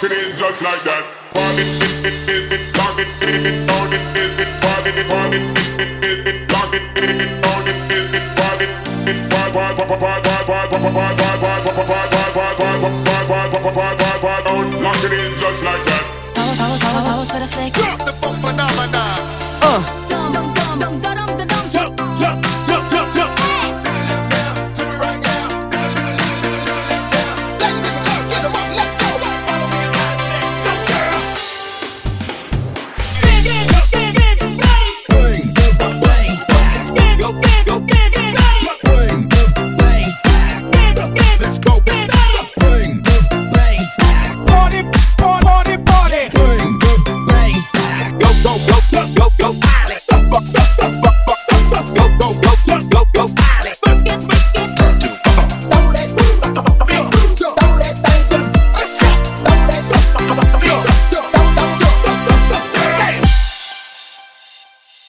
it is just like that. Party, lock it, on it, party, lock it, lock it, on it, party, party, party, party.